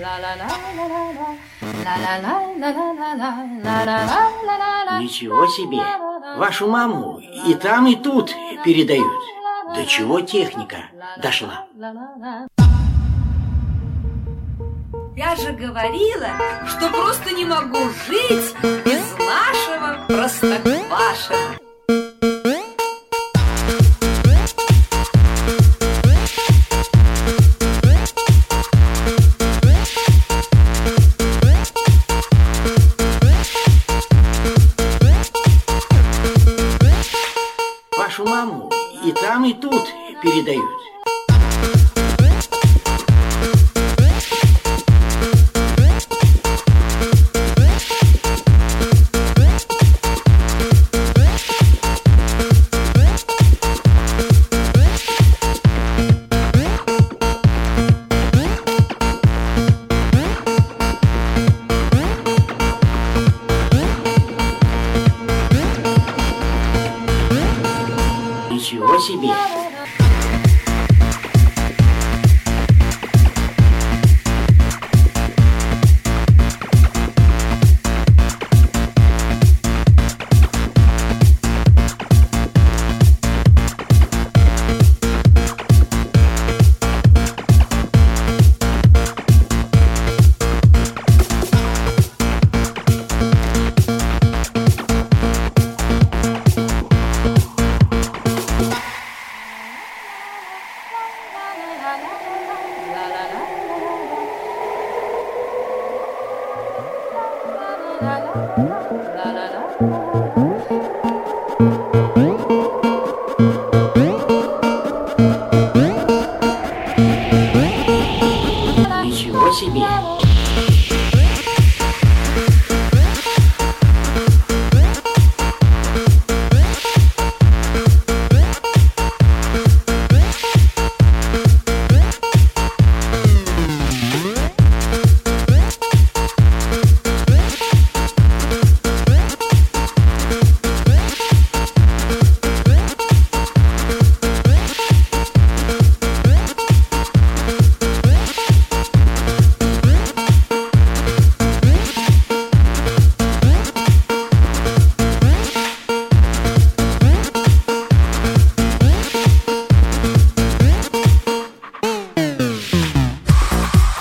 Ничего себе! Вашу маму и там, и тут передают. До чего техника дошла? Я же говорила, что просто не могу жить без нашего Простоквашино. Вашу маму и там, и тут передают. Ничего себе! La la la la la la.